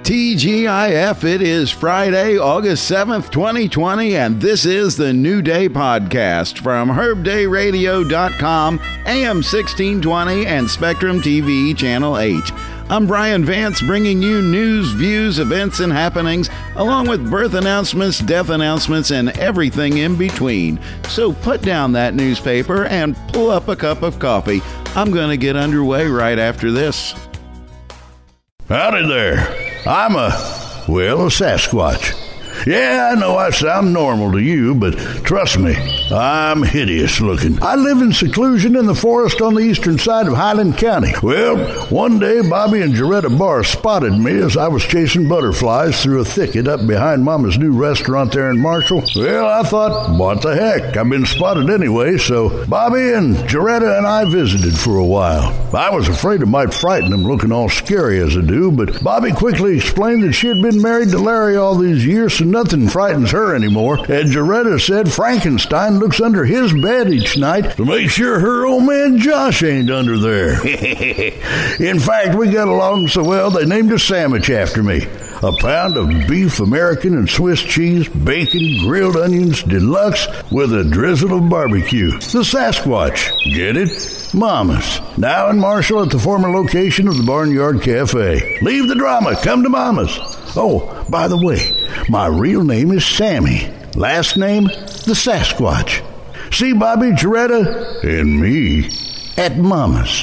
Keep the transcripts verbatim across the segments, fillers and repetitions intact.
T G I F. It is Friday, August seventh, twenty twenty, and this is the New Day Podcast from herb day radio dot com, A M sixteen twenty, and Spectrum T V Channel eight. I'm Brian Vance, bringing you news, views, events, and happenings, along with birth announcements, death announcements, and everything in between. So put down that newspaper and pull up a cup of coffee. I'm going to get underway right after this. Howdy there. I'm a, well, a Sasquatch. Yeah, I know I sound normal to you, but trust me, I'm hideous looking. I live in seclusion in the forest on the eastern side of Highland County. Well, one day Bobby and Jaretta Barr spotted me as I was chasing butterflies through a thicket up behind Mama's new restaurant there in Marshall. Well, I thought, what the heck? I've been spotted anyway, so Bobby and Jaretta and I visited for a while. I was afraid it might frighten them looking all scary as I do, but Bobby quickly explained that she had been married to Larry all these years, so nothing frightens her anymore. And Jaretta said Frankenstein looks under his bed each night to make sure her old man Josh ain't under there. In fact, we got along so well they named a sandwich after me. A pound of beef, American and Swiss cheese, bacon, grilled onions, deluxe, with a drizzle of barbecue. The Sasquatch. Get it? Mama's. Now in Marshall at the former location of the Barnyard Cafe. Leave the drama. Come to Mama's. Oh, by the way, my real name is Sammy. Last name, the Sasquatch. See Bobby, Jaretta, and me at Mama's.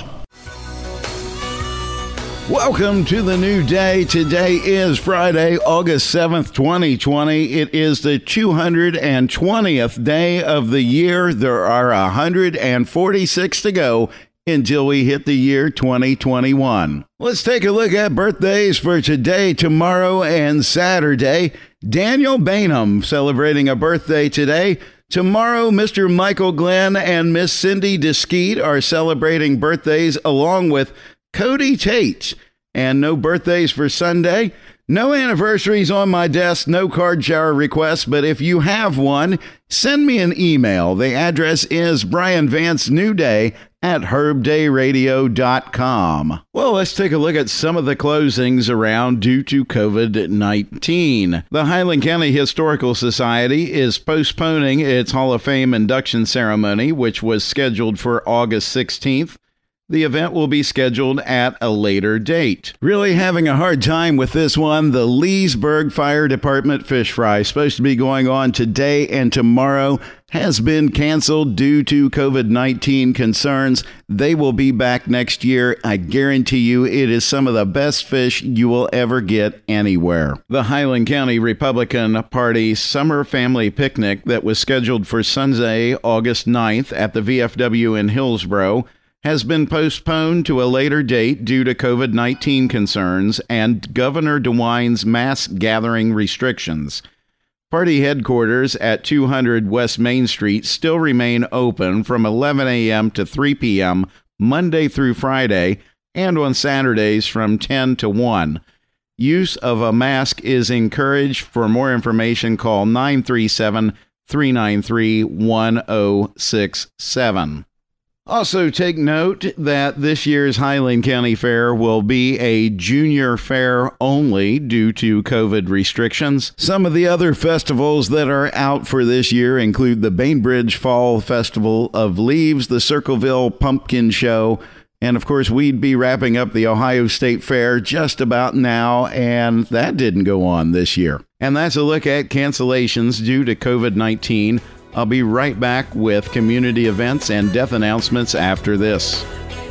Welcome to the new day. Today is Friday, August seventh, twenty twenty. It is the two hundred twentieth day of the year. There are one hundred forty-six to go until we hit the year twenty twenty-one. Let's take a look at birthdays for today, tomorrow, and Saturday. Daniel Bainham celebrating a birthday today. Tomorrow, Mister Michael Glenn and Miss Cindy Deskeet are celebrating birthdays along with Cody Tate. And no birthdays for Sunday. No anniversaries on my desk, no card shower requests, but if you have one, send me an email. The address is Brian Vance New Day at herb day radio dot com. Well, let's take a look at some of the closings around due to covid nineteen. The Highland County Historical Society is postponing its Hall of Fame induction ceremony, which was scheduled for August sixteenth. The event will be scheduled at a later date. Really having a hard time with this one. The Leesburg Fire Department Fish Fry, supposed to be going on today and tomorrow, has been canceled due to covid nineteen concerns. They will be back next year. I guarantee you it is some of the best fish you will ever get anywhere. The Highland County Republican Party Summer Family Picnic that was scheduled for Sunday, August ninth at the V F W in Hillsboro has been postponed to a later date due to covid nineteen concerns and Governor DeWine's mass gathering restrictions. Party headquarters at two hundred West Main Street still remain open from eleven a.m. to three p.m. Monday through Friday, and on Saturdays from ten to one. Use of a mask is encouraged. For more information, call nine three seven, three nine three, one zero six seven. Also, take note that this year's Highland County Fair will be a junior fair only due to COVID restrictions. Some of the other festivals that are out for this year include the Bainbridge Fall Festival of Leaves, the Circleville Pumpkin Show, and of course, we'd be wrapping up the Ohio State Fair just about now, and that didn't go on this year. And that's a look at cancellations due to covid nineteen. I'll be right back with community events and death announcements after this.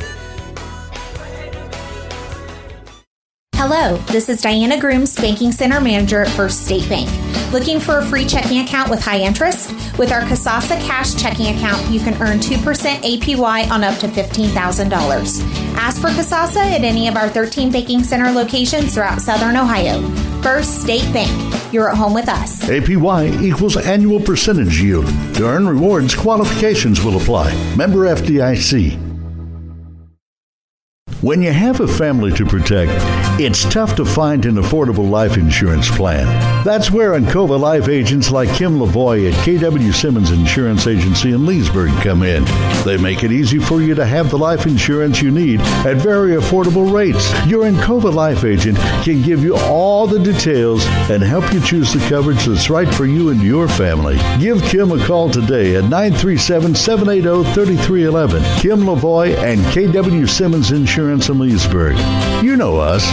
Hello, this is Diana Grooms, Banking Center Manager at First State Bank. Looking for a free checking account with high interest? With our Kasasa Cash checking account, you can earn two percent A P Y on up to fifteen thousand dollars. Ask for Kasasa at any of our thirteen Banking Center locations throughout Southern Ohio. First State Bank. You're at home with us. A P Y equals annual percentage yield. To earn rewards, qualifications will apply. Member F D I C. When you have a family to protect, It's tough to find an affordable life insurance plan. That's where Encova Life agents like Kim Lavoie at K W Simmons Insurance Agency in Leesburg come in. They make it easy for you to have the life insurance you need at very affordable rates. Your Encova Life agent can give you all the details and help you choose the coverage that's right for you and your family. Give Kim a call today at nine three seven, seven eight zero, three three one one. Kim Lavoie and K W Simmons Insurance in Leesburg. You know us.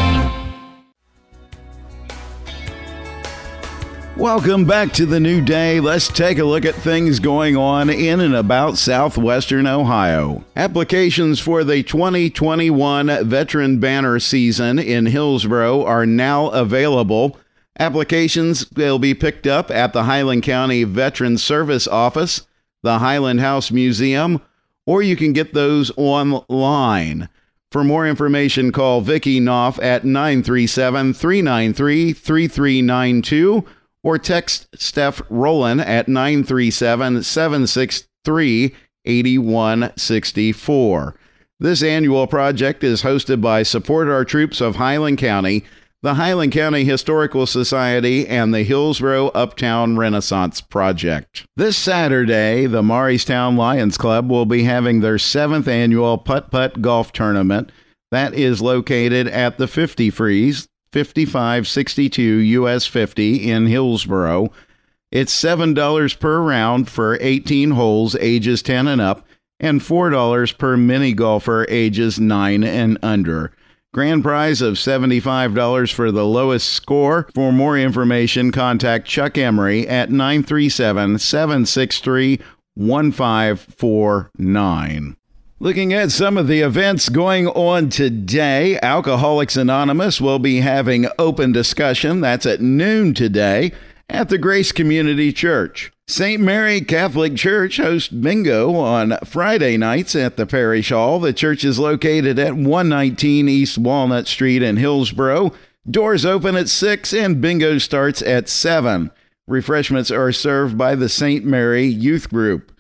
Welcome back to the new day. Let's take a look at things going on in and about southwestern Ohio. Applications for the twenty twenty-one Veteran Banner season in Hillsborough are now available. Applications will be picked up at the Highland County Veteran Service Office, the Highland House Museum, or you can get those online. For more information, call Vicki Knopf at nine three seven, three nine three, three three nine two or text Steph Rowland at nine three seven, seven six three, eight one six four. This annual project is hosted by Support Our Troops of Highland County, the Highland County Historical Society, and the Hillsborough Uptown Renaissance Project. This Saturday, the Morristown Lions Club will be having their seventh annual Putt-Putt Golf Tournament. That is located at the fifty Freeze, fifty-five sixty-two U S fifty in Hillsborough. It's seven dollars per round for eighteen holes ages ten and up, and four dollars per mini golfer ages nine and under. Grand prize of seventy-five dollars for the lowest score. For more information, contact Chuck Emery at nine three seven, seven six three, one five four nine. Looking at some of the events going on today, Alcoholics Anonymous will be having open discussion. That's at noon today at the Grace Community Church. Saint Mary Catholic Church hosts bingo on Friday nights at the Parish Hall. The church is located at one nineteen East Walnut Street in Hillsborough. Doors open at six and bingo starts at seven. Refreshments are served by the Saint Mary Youth Group.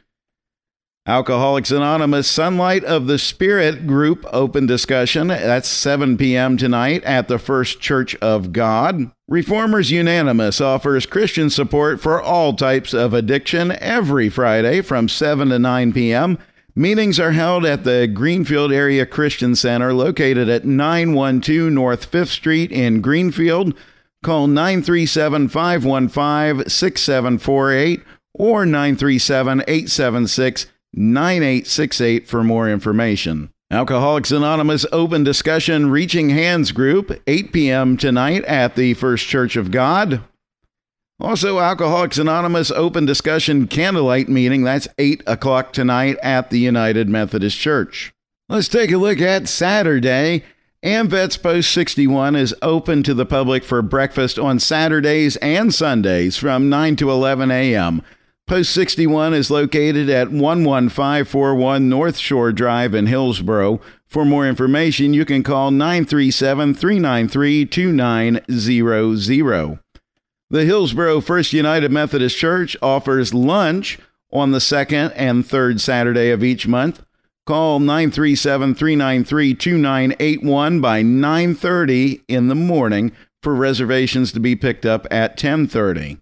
Alcoholics Anonymous Sunlight of the Spirit Group open discussion. That's seven p.m. tonight at the First Church of God. Reformers Unanimous offers Christian support for all types of addiction every Friday from seven to nine p.m. Meetings are held at the Greenfield Area Christian Center located at nine one two North fifth Street in Greenfield. Call nine three seven, five one five, six seven four eight or nine three seven, eight seven six, nine eight six eight for more information. Alcoholics Anonymous Open Discussion Reaching Hands Group, eight p.m. tonight at the First Church of God. Also, Alcoholics Anonymous Open Discussion Candlelight Meeting, that's eight o'clock tonight at the United Methodist Church. Let's take a look at Saturday. AMVETS Post sixty-one is open to the public for breakfast on Saturdays and Sundays from nine to eleven a.m. Post sixty-one is located at one one five four one North Shore Drive in Hillsborough. For more information, you can call nine three seven, three nine three, two nine zero zero. The Hillsborough First United Methodist Church offers lunch on the second and third Saturday of each month. Call nine three seven, three nine three, two nine eight one by nine thirty in the morning for reservations to be picked up at ten thirty.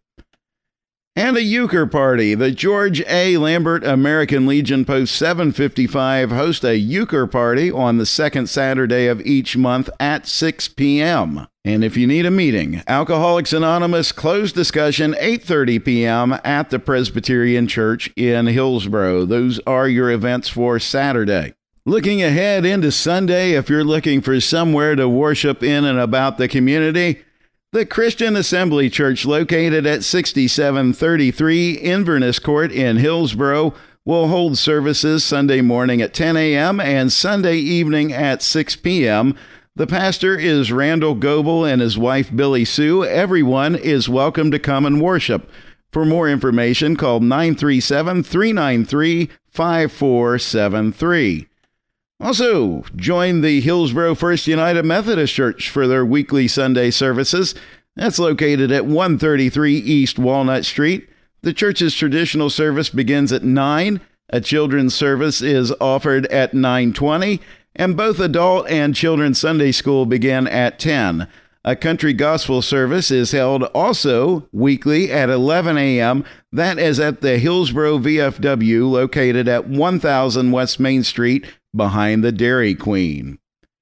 And a euchre party. The George A. Lambert American Legion Post seven fifty-five hosts a euchre party on the second Saturday of each month at six p.m. And if you need a meeting, Alcoholics Anonymous closed discussion eight thirty p.m. at the Presbyterian Church in Hillsborough. Those are your events for Saturday. Looking ahead into Sunday, if you're looking for somewhere to worship in and about the community, the Christian Assembly Church, located at sixty-seven thirty-three Inverness Court in Hillsborough, will hold services Sunday morning at ten a.m. and Sunday evening at six p.m. The pastor is Randall Goebel and his wife Billy Sue. Everyone is welcome to come and worship. For more information, call nine three seven, three nine three, five four seven three. Also, join the Hillsborough First United Methodist Church for their weekly Sunday services. That's located at one thirty-three East Walnut Street. The church's traditional service begins at nine. A children's service is offered at nine twenty. and both adult and children's Sunday school begin at ten. A country gospel service is held also weekly at eleven a.m. That is at the Hillsboro V F W, located at one thousand West Main Street behind the Dairy Queen.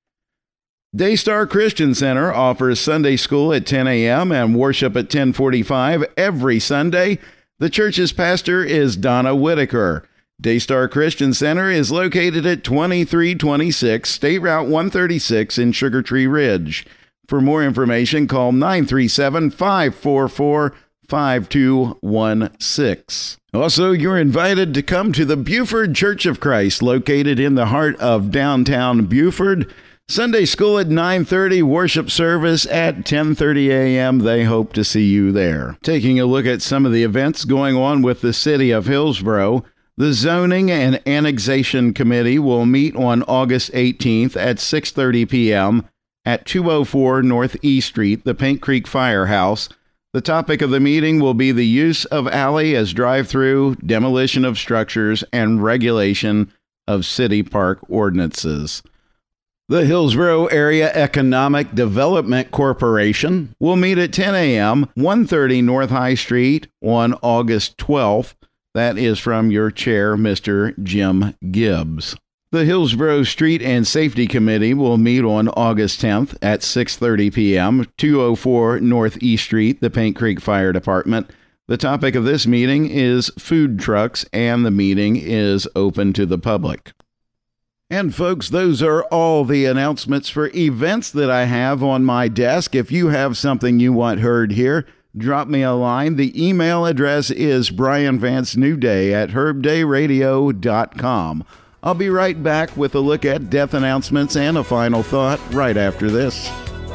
Daystar Christian Center offers Sunday school at ten a.m. and worship at ten forty-five every Sunday. The church's pastor is Donna Whitaker. Daystar Christian Center is located at twenty-three twenty-six State Route one thirty-six in Sugar Tree Ridge. For more information, call nine three seven, five four four, five two one six. Also, you're invited to come to the Buford Church of Christ, located in the heart of downtown Buford. Sunday school at nine thirty, worship service at ten thirty a.m. They hope to see you there. Taking a look at some of the events going on with the city of Hillsboro, the Zoning and Annexation Committee will meet on August eighteenth at six thirty p.m. at two oh four North E Street, the Paint Creek Firehouse. The topic of the meeting will be the use of alley as drive-through, demolition of structures, and regulation of city park ordinances. The Hillsboro Area Economic Development Corporation will meet at ten a.m., one thirty North High Street on August twelfth. That is from your chair, Mister Jim Gibbs. The Hillsboro Street and Safety Committee will meet on August tenth at six thirty p.m., two oh four North E Street, the Paint Creek Fire Department. The topic of this meeting is food trucks, and the meeting is open to the public. And folks, those are all the announcements for events that I have on my desk. If you have something you want heard here, drop me a line. The email address is brian vance new day at herb day radio dot com. I'll be right back with a look at death announcements and a final thought right after this.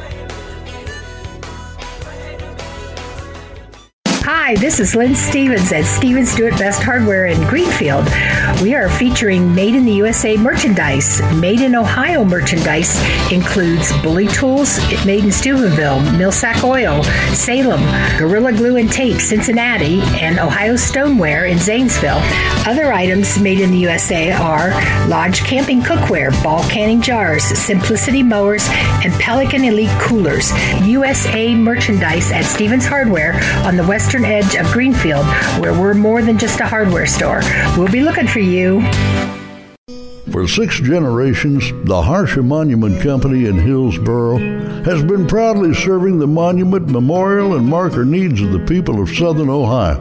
Hi, this is Lynn Stevens at Stevens Do It Best Hardware in Greenfield. We are featuring Made in the U S A merchandise. Made in Ohio merchandise includes Bully Tools, Made in Steubenville, Millsack Oil, Salem, Gorilla Glue and Tape, Cincinnati, and Ohio Stoneware in Zanesville. Other items made in the U S A are Lodge Camping Cookware, Ball Canning Jars, Simplicity Mowers, and Pelican Elite Coolers. U S A merchandise at Stevens Hardware on the western edge of Greenfield, where we're more than just a hardware store. We'll be looking for you. For six generations, the Harsha Monument Company in Hillsboro has been proudly serving the monument, memorial, and marker needs of the people of Southern Ohio.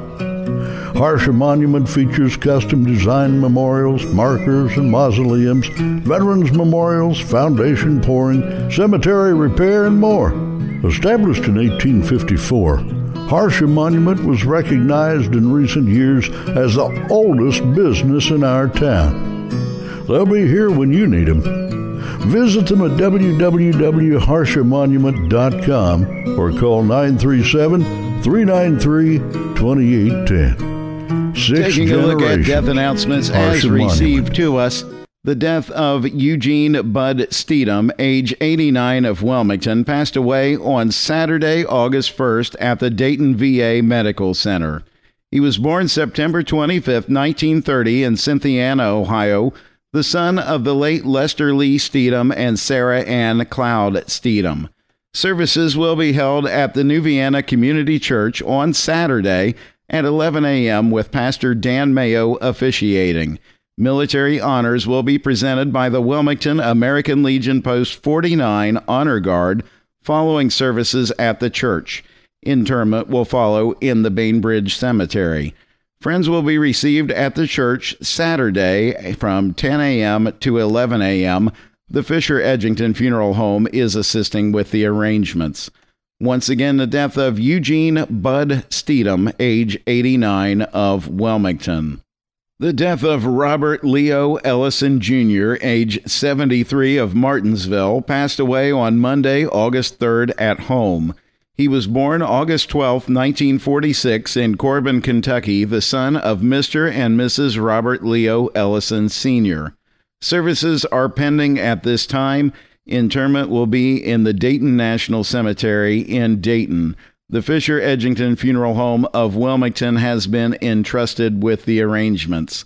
Harsha Monument features custom-designed memorials, markers, and mausoleums, veterans memorials, foundation pouring, cemetery repair, and more. Established in eighteen fifty-four, Harsha Monument was recognized in recent years as the oldest business in our town. They'll be here when you need them. Visit them at w w w dot harsha monument dot com or call nine three seven, three nine three, two eight one zero. Six Taking a look at generations, death announcements Harsha as received Monument. to us. The death of Eugene Bud Steedham, age eighty-nine, of Wilmington, passed away on Saturday, August first at the Dayton V A Medical Center. He was born September twenty-fifth, nineteen thirty in Cynthiana, Ohio, the son of the late Lester Lee Steedham and Sarah Ann Cloud Steedham. Services will be held at the New Vienna Community Church on Saturday at eleven a.m. with Pastor Dan Mayo officiating. Military honors will be presented by the Wilmington American Legion Post forty-nine Honor Guard following services at the church. Interment will follow in the Bainbridge Cemetery. Friends will be received at the church Saturday from ten a.m. to eleven a.m. The Fisher Edgington Funeral Home is assisting with the arrangements. Once again, the death of Eugene Bud Steedham, age eighty-nine, of Wilmington. The death of Robert Leo Ellison Junior, age seventy-three, of Martinsville, passed away on Monday, August third at home. He was born August twelfth, nineteen forty-six in Corbin, Kentucky, the son of Mister and Missus Robert Leo Ellison Senior Services are pending at this time. Interment will be in the Dayton National Cemetery in Dayton. The Fisher Edgington Funeral Home of Wilmington has been entrusted with the arrangements.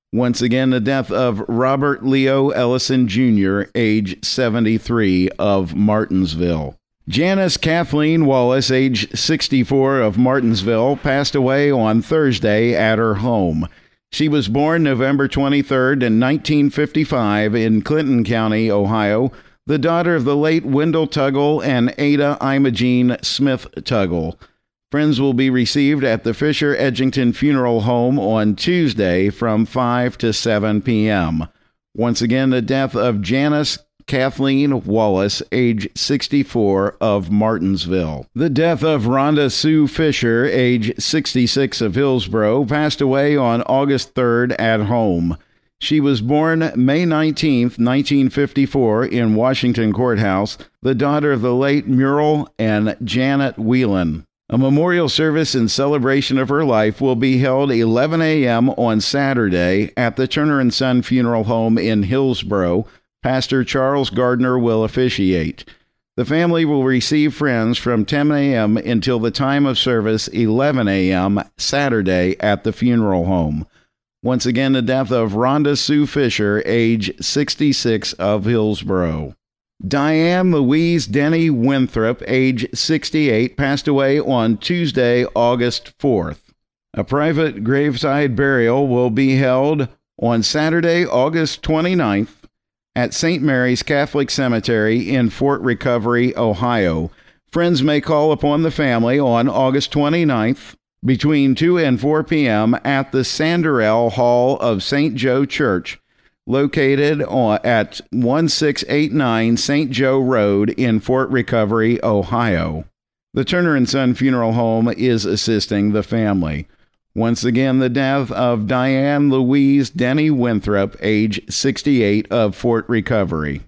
Once again, the death of Robert Leo Ellison Junior, age seventy-three, of Martinsville. Janice Kathleen Wallace, age sixty-four, of Martinsville, passed away on Thursday at her home. She was born November twenty-third in nineteen fifty-five in Clinton County, Ohio, the daughter of the late Wendell Tuggle and Ada Imogene Smith Tuggle. Friends will be received at the Fisher Edgington Funeral Home on Tuesday from five to seven p.m. Once again, the death of Janice Kathleen Wallace, age sixty-four, of Martinsville. The death of Rhonda Sue Fisher, age sixty-six, of Hillsboro, passed away on August third at home. She was born May nineteenth, nineteen fifty-four, in Washington Courthouse, the daughter of the late Muriel and Janet Whelan. A memorial service in celebration of her life will be held eleven a.m. on Saturday at the Turner and Son Funeral Home in Hillsboro. Pastor Charles Gardner will officiate. The family will receive friends from ten a.m. until the time of service, eleven a.m. Saturday at the funeral home. Once again, the death of Rhonda Sue Fisher, age sixty-six, of Hillsboro. Diane Louise Denny Winthrop, age sixty-eight, passed away on Tuesday, August fourth. A private graveside burial will be held on Saturday, August twenty-ninth, at Saint Mary's Catholic Cemetery in Fort Recovery, Ohio. Friends may call upon the family on August twenty-ninth between two and four p.m. at the Sanderell Hall of Saint Joe Church, located at one six eight nine Saint Joe Road in Fort Recovery, Ohio. The Turner and Son Funeral Home is assisting the family. Once again, the death of Diane Louise Denny Winthrop, age sixty-eight, of Fort Recovery.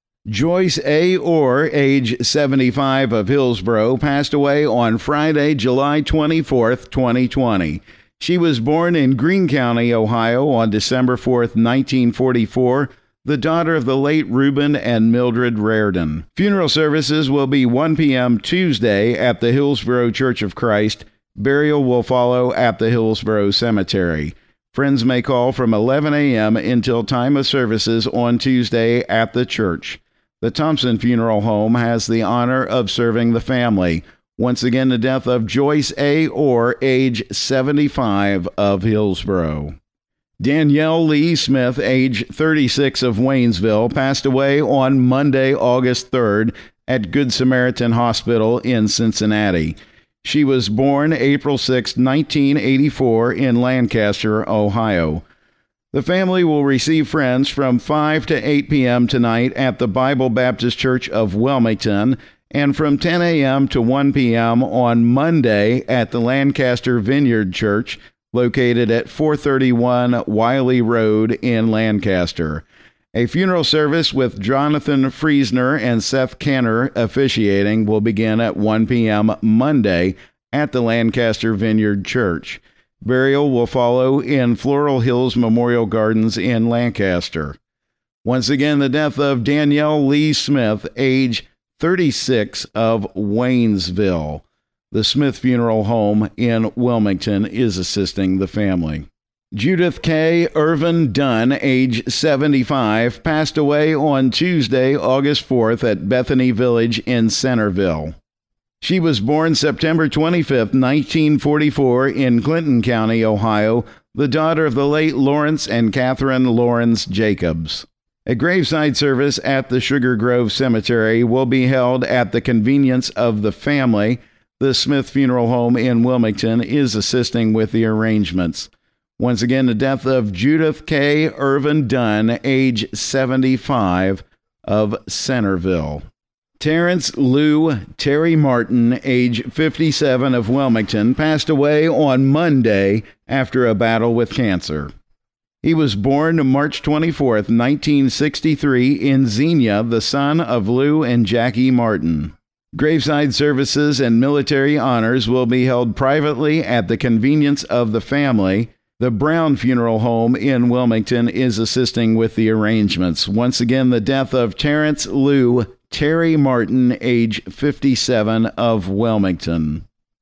Joyce A. Orr, age seventy-five, of Hillsboro, passed away on Friday, July twenty-fourth, twenty twenty. She was born in Greene County, Ohio, on December fourth, nineteen forty-four, the daughter of the late Reuben and Mildred Raridan. Funeral services will be one p.m. Tuesday at the Hillsboro Church of Christ. Burial will follow at the Hillsboro Cemetery. Friends may call from eleven a.m. until time of services on Tuesday at the church. The Thompson Funeral Home has the honor of serving the family. Once again, the death of Joyce A. Orr, age seventy-five, of Hillsboro. Danielle Lee Smith, age thirty-six, of Waynesville, passed away on Monday, August third, at Good Samaritan Hospital in Cincinnati. She was born April sixth, nineteen eighty-four, in Lancaster, Ohio. The family will receive friends from five to eight p.m. tonight at the Bible Baptist Church of Wilmington, and from ten a.m. to one p.m. on Monday at the Lancaster Vineyard Church, located at four thirty-one Wiley Road in Lancaster. A funeral service with Jonathan Friesner and Seth Kenner officiating will begin at one p.m. Monday at the Lancaster Vineyard Church. Burial will follow in Floral Hills Memorial Gardens in Lancaster. Once again, the death of Danielle Lee Smith, age thirty-six, of Waynesville. The Smith Funeral Home in Wilmington is assisting the family. Judith K. Irvin Dunn, age seventy-five, passed away on Tuesday, August fourth, at Bethany Village in Centerville. She was born September twenty-fifth, nineteen forty-four, in Clinton County, Ohio, the daughter of the late Lawrence and Catherine Lawrence Jacobs. A graveside service at the Sugar Grove Cemetery will be held at the convenience of the family. The Smith Funeral Home in Wilmington is assisting with the arrangements. Once again, the death of Judith K. Irvin Dunn, age seventy-five, of Centerville. Terrence Lou Terry Martin, age fifty-seven, of Wilmington, passed away on Monday after a battle with cancer. He was born March twenty-fourth, nineteen sixty-three, in Xenia, the son of Lou and Jackie Martin. Graveside services and military honors will be held privately at the convenience of the family. The Brown Funeral Home in Wilmington is assisting with the arrangements. Once again, the death of Terrence Lou Terry Martin, age fifty-seven, of Wilmington.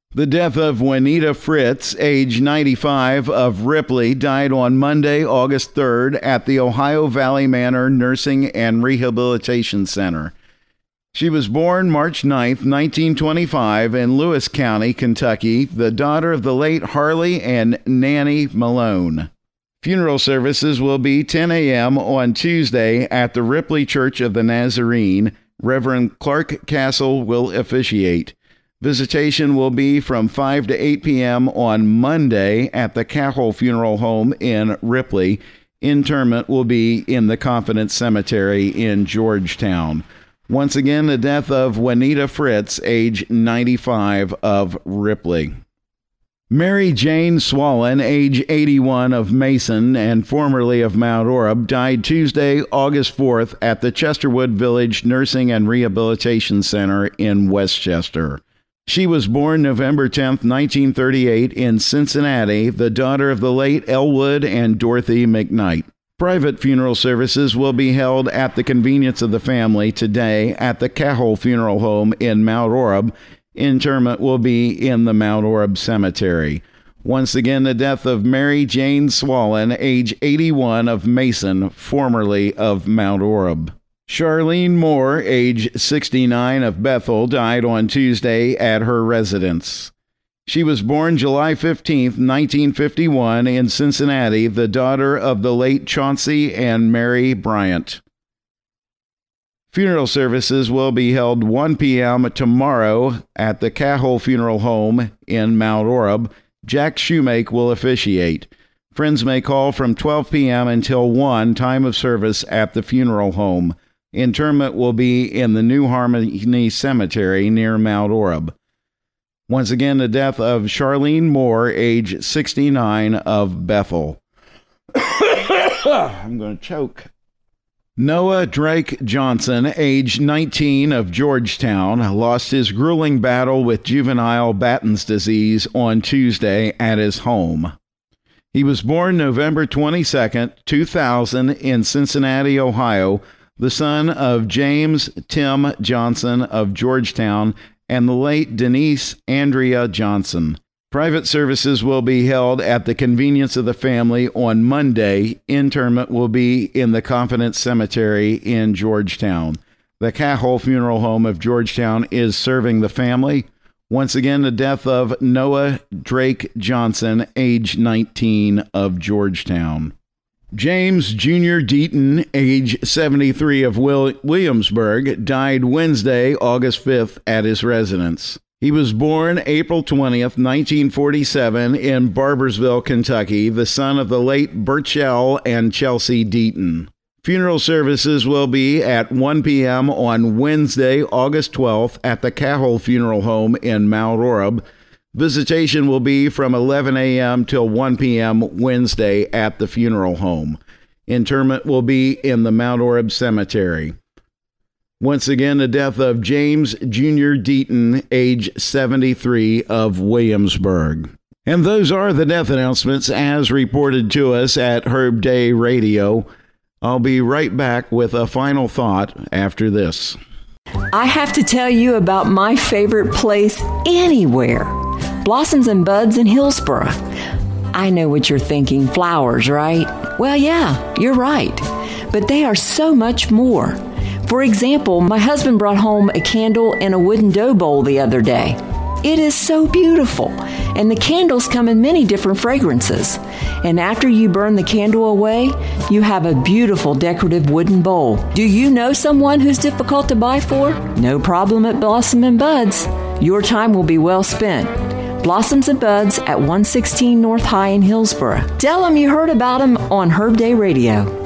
The death of Juanita Fritz, age ninety-five, of Ripley, died on Monday, August third, at the Ohio Valley Manor Nursing and Rehabilitation Center. She was born March ninth, nineteen twenty-five, in Lewis County, Kentucky, the daughter of the late Harley and Nanny Malone. Funeral services will be ten a.m. on Tuesday at the Ripley Church of the Nazarene. Reverend Clark Castle will officiate. Visitation will be from five to eight p.m. on Monday at the Cahall Funeral Home in Ripley. Interment will be in the Confidence Cemetery in Georgetown. Once again, the death of Juanita Fritz, age ninety-five, of Ripley. Mary Jane Swallen, age eighty-one, of Mason and formerly of Mount Orab, died Tuesday, August fourth, at the Chesterwood Village Nursing and Rehabilitation Center in Westchester. She was born November tenth, nineteen thirty-eight, in Cincinnati, the daughter of the late Elwood and Dorothy McKnight. Private funeral services will be held at the convenience of the family today at the Cahall Funeral Home in Mount Orab. Interment will be in the Mount Orab Cemetery. Once again, the death of Mary Jane Swallen, age eighty-one, of Mason, formerly of Mount Orab. Charlene Moore, age sixty-nine, of Bethel, died on Tuesday at her residence. She was born July fifteenth, nineteen fifty-one, in Cincinnati, the daughter of the late Chauncey and Mary Bryant. Funeral services will be held one p.m. tomorrow at the Cahall Funeral Home in Mount Orab. Jack Shoemake will officiate. Friends may call from twelve p.m. until one, time of service at the funeral home. Interment will be in the New Harmony Cemetery near Mount Orab. Once again, the death of Charlene Moore, age sixty-nine, of Bethel. I'm going to choke. Noah Drake Johnson, age nineteen, of Georgetown, lost his grueling battle with juvenile Batten's disease on Tuesday at his home. He was born November twenty-second, two thousand, in Cincinnati, Ohio, the son of James Tim Johnson of Georgetown and the late Denise Andrea Johnson. Private services will be held at the convenience of the family on Monday. Interment will be in the Confidence Cemetery in Georgetown. The Cahall Funeral Home of Georgetown is serving the family. Once again, the death of Noah Drake Johnson, age nineteen, of Georgetown. James Junior Deaton, age seventy-three, of Will- Williamsburg, died Wednesday, August fifth, at his residence. He was born April twentieth, nineteen forty-seven, in Barbersville, Kentucky, the son of the late Burchell and Chelsea Deaton. Funeral services will be at one p.m. on Wednesday, August twelfth, at the Cahall Funeral Home in Mount Orab. Visitation will be from eleven a.m. till one p.m. Wednesday at the funeral home. Interment will be in the Mount Orab Cemetery. Once again, the death of James Junior Deaton, age seventy-three, of Williamsburg. And those are the death announcements as reported to us at Herb Day Radio. I'll be right back with a final thought after this. I have to tell you about my favorite place anywhere, Blossoms and Buds in Hillsboro. I know what you're thinking, flowers, right? Well, yeah, you're right. But they are so much more. For example, my husband brought home a candle and a wooden dough bowl the other day. It is so beautiful, and the candles come in many different fragrances. And after you burn the candle away, you have a beautiful decorative wooden bowl. Do you know someone who's difficult to buy for? No problem at Blossom and Buds. Your time will be well spent. Blossoms and Buds at one sixteen North High in Hillsboro. Tell them you heard about them on Herb Day Radio.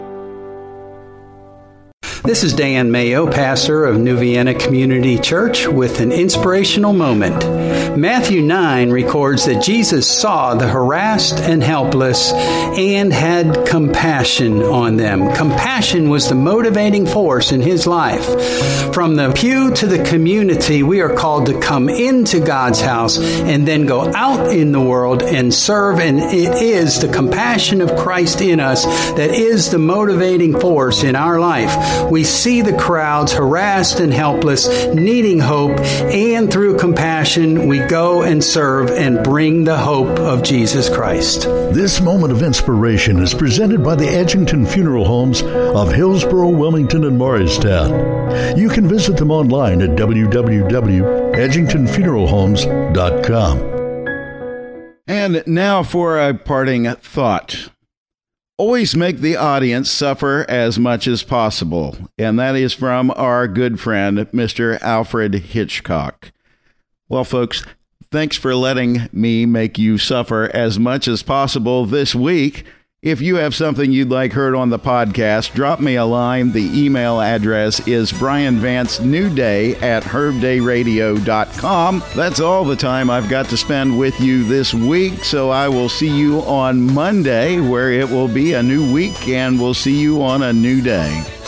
This is Dan Mayo, pastor of New Vienna Community Church, with an inspirational moment. Matthew nine records that Jesus saw the harassed and helpless and had compassion on them. Compassion was the motivating force in his life. From the pew to the community, we are called to come into God's house and then go out in the world and serve, and it is the compassion of Christ in us that is the motivating force in our life. we see the crowds harassed and helpless, needing hope, and through compassion, we go and serve and bring the hope of Jesus Christ. This moment of inspiration is presented by the Edgington Funeral Homes of Hillsborough, Wilmington, and Morristown. You can visit them online at w w w dot edgington funeral homes dot com. And now for a parting thought. Always make the audience suffer as much as possible. And that is from our good friend, Mister Alfred Hitchcock. Well, folks, thanks for letting me make you suffer as much as possible this week. If you have something you'd like heard on the podcast, drop me a line. The email address is brian vance new day at herb day radio dot com. That's all the time I've got to spend with you this week, so I will see you on Monday, where it will be a new week, and we'll see you on a new day.